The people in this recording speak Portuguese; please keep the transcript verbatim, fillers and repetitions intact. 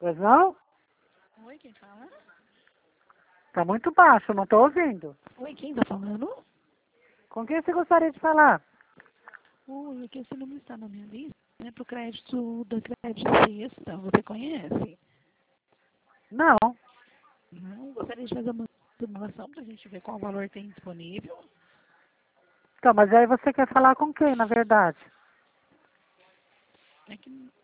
Pois não? Oi, quem fala? Tá muito baixo, não tô ouvindo. Oi, quem tá falando? Com quem você gostaria de falar? Oi, aqui esse número está na minha lista, né, pro crédito da crédito sexta. Você conhece? Não. Não, gostaria de fazer uma simulação pra gente ver qual valor tem disponível. Então, mas aí você quer falar com quem, na verdade? É que